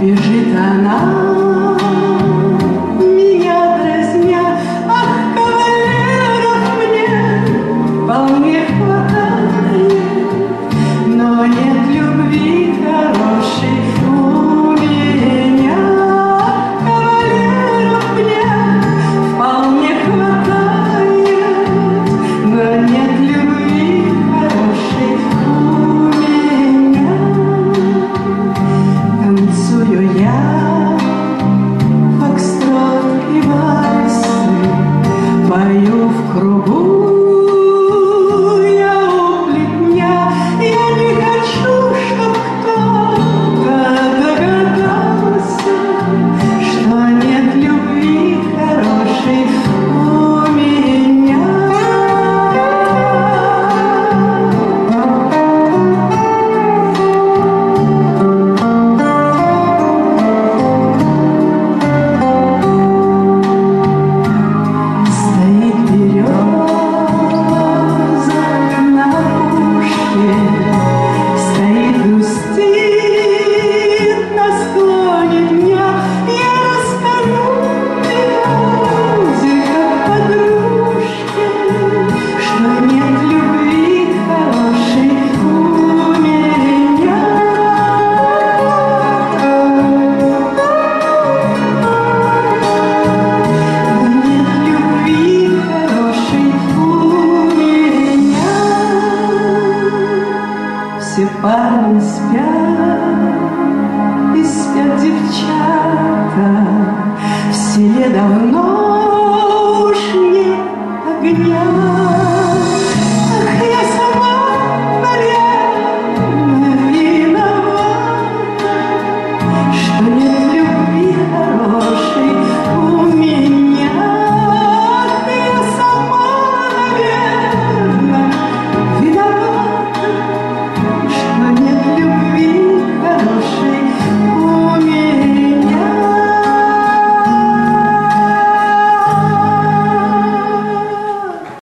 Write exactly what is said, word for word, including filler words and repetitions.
бежит она, меня дразня. Ах, кавалеров мне вполне хватает, но нет любви хорошей у меня. Кавалеров мне вполне хватает, но нет любви хорошей у меня. Танцую я фокстрот и вальсы, пою в кругу я у плетня. Я не хочу, чтоб кто-то догадался, что нет любви хорошей у меня. Стоит береза на опушке, стоит, грустит на склоне дня. Я расскажу березе, как подружке, что нет любви хорошей у меня. Нет любви хорошей у меня. Все парни спят, и спят девчата. В селе давно уж нет огня.